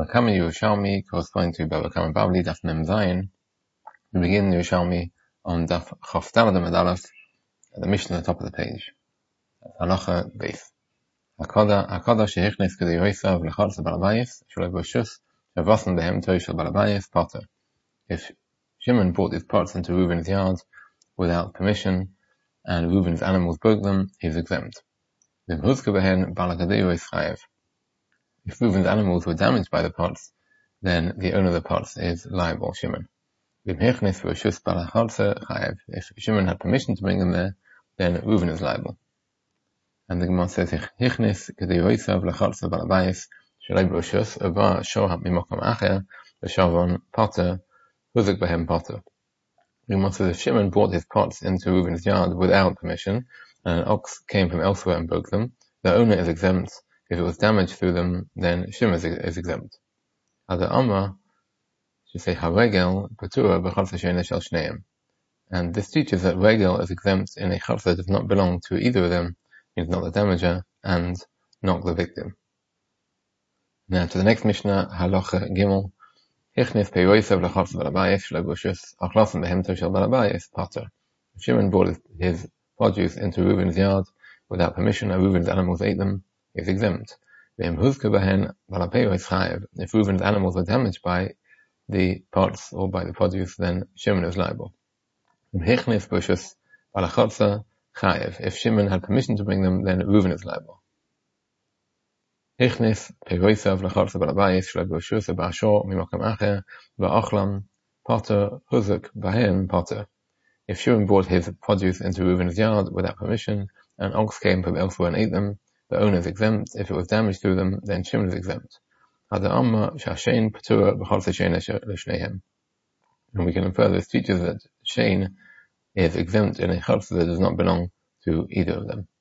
Kama Yerushalmi, corresponding to Baba Kama Babli, Daf Mem Zayin. We begin Yerushalmi on Daf Chof Daled Amud Aleph, at the Mishnah at the top of the page. Halacha Beis. Hakada shehichnes kedei yoisav lechatz balabayis, shalei b'shus, shavasn behem toy shel balabayis, potter. If Shimon brought his parts into Reuven's yard without permission, and Reuven's animals broke them, he is exempt. V'im huzke behen balakadei yois chayev. If Reuven's animals were damaged by the pots, then the owner of the pots is liable, Shimon. If Shimon had permission to bring them there, then Reuven is liable. And the Gemara says, The Gemara says, if Shimon brought his pots into Reuven's yard without permission, and an ox came from elsewhere and broke them, the owner is exempt. If it was damaged through them, then Shimon is exempt. Other Amma should say Haregel Patura b'chalsa she'eina shel shneim. And this teaches that Regel is exempt in a chalsa that does not belong to either of them, means not the damager and not the victim. Now to the next Mishnah, Halacha Gimel. Hichnis peiroisav lechatz balabayis shelo b'shus achlasim behemto shel balabayis pater. Shimon brought his produce into Reuven's yard without permission, and Reuven's animals ate them, is exempt. If Reuven's animals were damaged by the pots or by the produce, then Shimon is liable. If Shimon had permission to bring them, then Reuven is liable. If Shimon brought his produce into Reuven's yard without permission, an ox came from elsewhere and ate them, the owner is exempt. If it was damaged through them, then Shimon is exempt. And we can infer this teaches that Shein is exempt in a chalsa that does not belong to either of them.